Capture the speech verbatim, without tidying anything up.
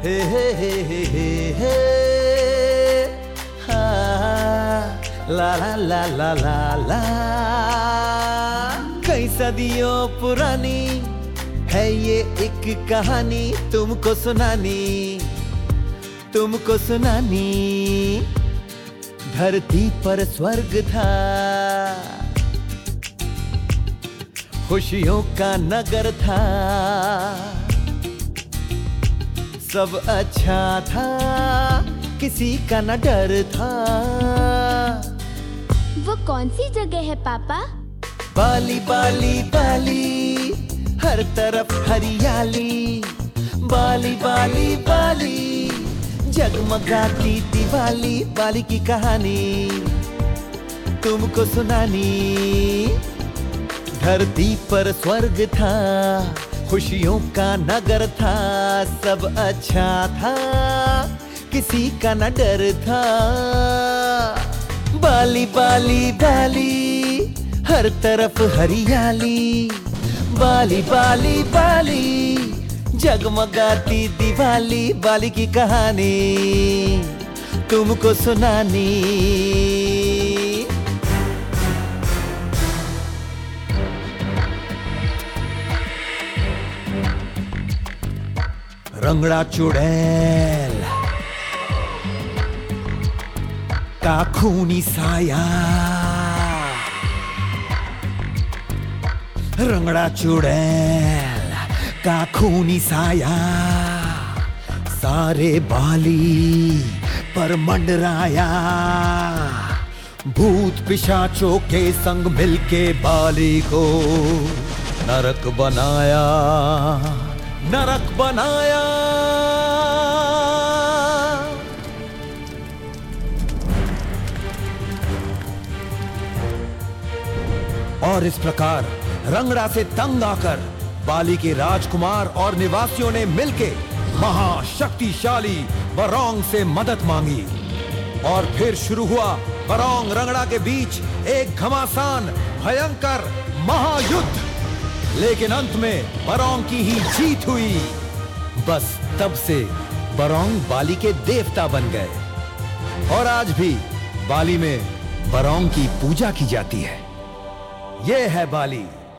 हे हे हे हे हे हे हा, ला ला ला ला ला ला। कई सदियों पुरानी है ये एक कहानी, तुमको सुनानी तुमको सुनानी। धरती पर स्वर्ग था, खुशियों का नगर था, सब अच्छा था, किसी का न डर था। वो कौन सी जगह है पापा? बाली बाली बाली, हर तरफ हरियाली। बाली बाली बाली, जगमगाती दिवाली। बाली की कहानी तुमको सुनानी। धरती पर स्वर्ग था, खुशियों का नगर था, सब अच्छा था, किसी का न डर था। बाली बाली बाली, हर तरफ हरियाली। बाली बाली बाली, जगमगाती दिवाली। बाली की कहानी तुमको सुनानी। रंगड़ा चुड़ैल का खूनी साया, रंगड़ा चुड़ैल का खूनी साया, सारे बाली पर मंडराया। भूत पिशाचों के संग मिलके बाली को नरक बनाया, नरक बनाया। और इस प्रकार रंगड़ा से तंग आकर बाली के राजकुमार और निवासियों ने मिलके महाशक्तिशाली बरौंग से मदद मांगी। और फिर शुरू हुआ बरौंग रंगड़ा के बीच एक घमासान भयंकर महायुद्ध। लेकिन अंत में बरौंग की ही जीत हुई। बस तब से बरौंग बाली के देवता बन गए और आज भी बाली में बरौंग की पूजा की जाती है। यह है बाली।